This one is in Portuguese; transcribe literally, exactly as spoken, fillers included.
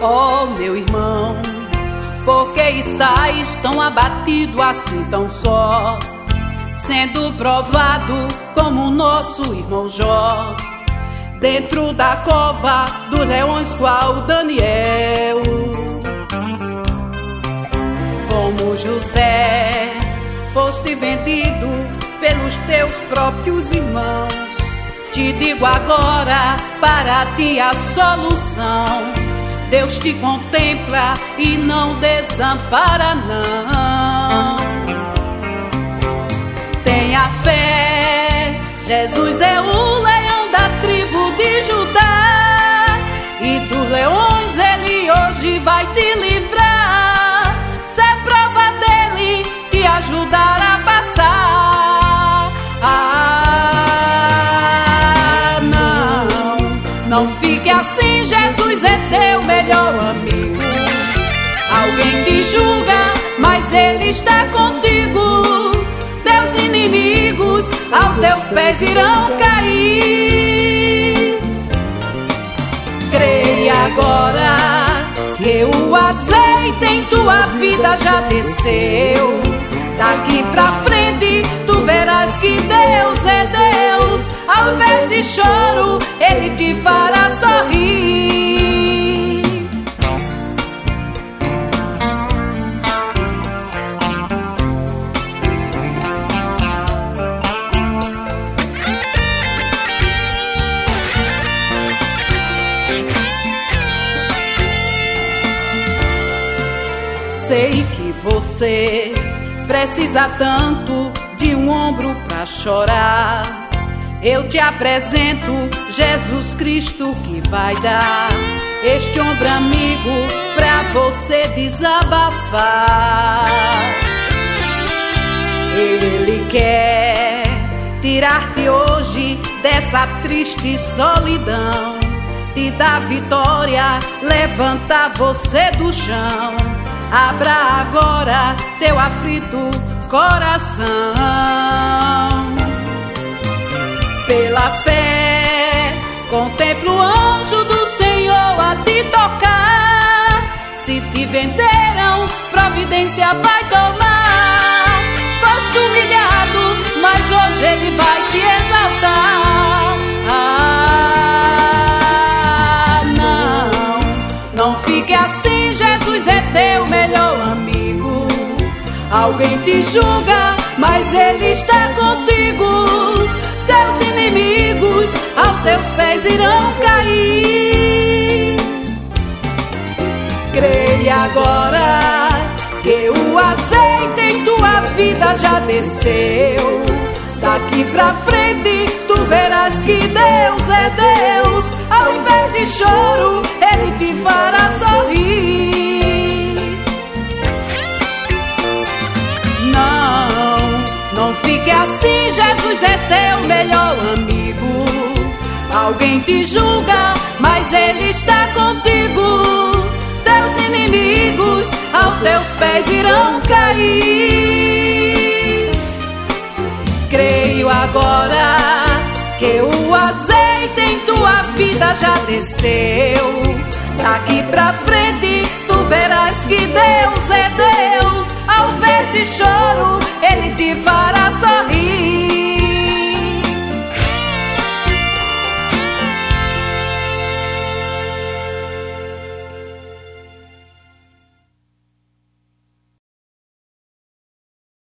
Oh, meu irmão, por que estás tão abatido assim tão só, sendo provado como o nosso irmão Jó, dentro da cova dos leões qual Daniel? Como José, foste vendido pelos teus próprios irmãos. Te digo agora, para ti a solução. Deus te contempla e não desampara, não. Tenha fé, Jesus é o leão da tribo de Judá, e dos leões ele hoje vai te livrar. Se é prova dele te ajudar a passar. Ah, não, não fique assim, Jesus é teu melhor amigo. Alguém te julga, mas ele está contigo. Teus inimigos aos teus pés irão cair. Creia agora que o azeite em tua vida já desceu. Daqui pra frente tu verás que Deus é Deus. Ao invés de choro, ele te fará sorrir. Sei que você precisa tanto de um ombro pra chorar. Eu te apresento Jesus Cristo que vai dar este ombro amigo pra você desabafar. Ele quer tirar-te hoje dessa triste solidão, te dar vitória, levantar você do chão. Abra agora teu aflito coração. Pela fé, contempla o anjo do Senhor a te tocar. Se te venderam, providência vai tomar. Foste humilhado, mas hoje ele vai te exaltar. Ah, não, não fique assim, Jesus é teu melhor amigo. Alguém te julga, mas ele está contigo. Teus inimigos aos teus pés irão cair. Creia agora que o azeite em tua vida já desceu. Daqui pra frente tu verás que Deus é Deus. Ao invés de choro, ele te fará sorrir. Não, não fique assim, Jesus é teu melhor amigo. Alguém te julga, mas ele está contigo. Teus inimigos aos teus pés irão cair. Creio agora que o azeite em tua vida já desceu. Daqui pra frente tu verás que Deus é Deus. Ao invés de choro, ele te fará sorrir.